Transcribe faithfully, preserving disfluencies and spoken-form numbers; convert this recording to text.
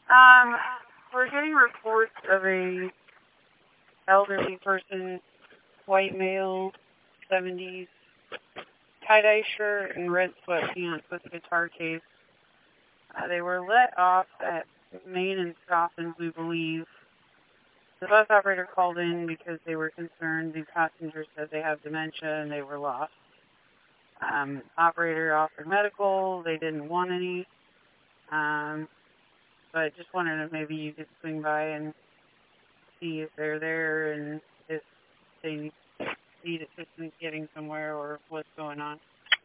Um, we're getting reports of a elderly person, white male, seventies, tie-dye shirt and red sweatpants with a guitar case. Uh, they were let off at Main and Scoffins, we believe. The bus operator called in because they were concerned. The passengers said they have dementia and they were lost. Um, operator offered medical. They didn't want any. Um, but just wondering if maybe you could swing by and see if they're there and if they need assistance getting somewhere or what's going on.